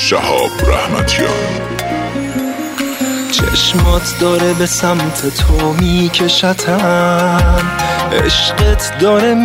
شهاب رحمتیان. چشمات داره به سمت تو میکشتم، عشقت داره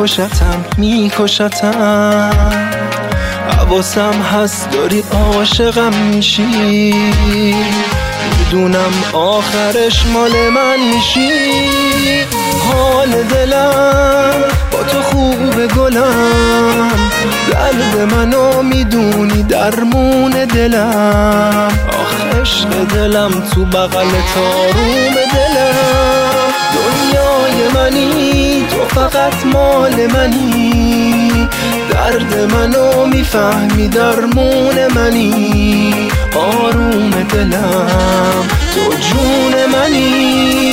میکشتم، حواسم هست داری عاشقم میشی، میدونم آخرش مال من میشی. حال دلم با تو خوبه گلم، درد منو میدونی درمون دلم، آخ عشق دلم تو بغل تاروم دلم. دنیای منی تو فقط مال منی، درد منو میفهمی درمون منی، آروم دلم تو جون منی.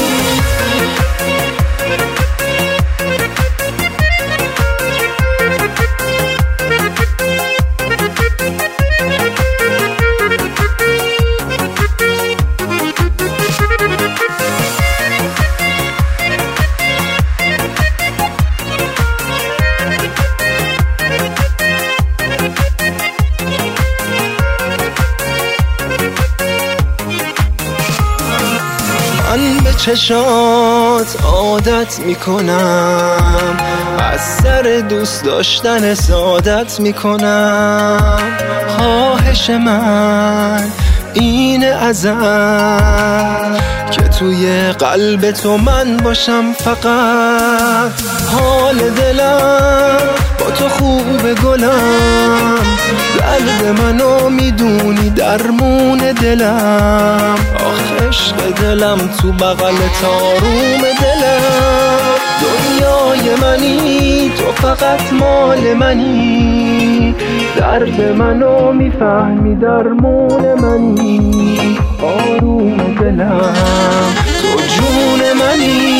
من به چشات عادت میکنم، از سر دوست داشتن سعادت میکنم. خواهش من اینه ازت که توی قلب تو من باشم فقط. حال دلم با تو خوبه گلم، درد منو میدونی درمون دلم، آخ عشق دلم تو بغل تاروم دلم. دنیای منی تو فقط مال منی، درد منو میفهمی درمون منی، آروم دلم تو جون منی.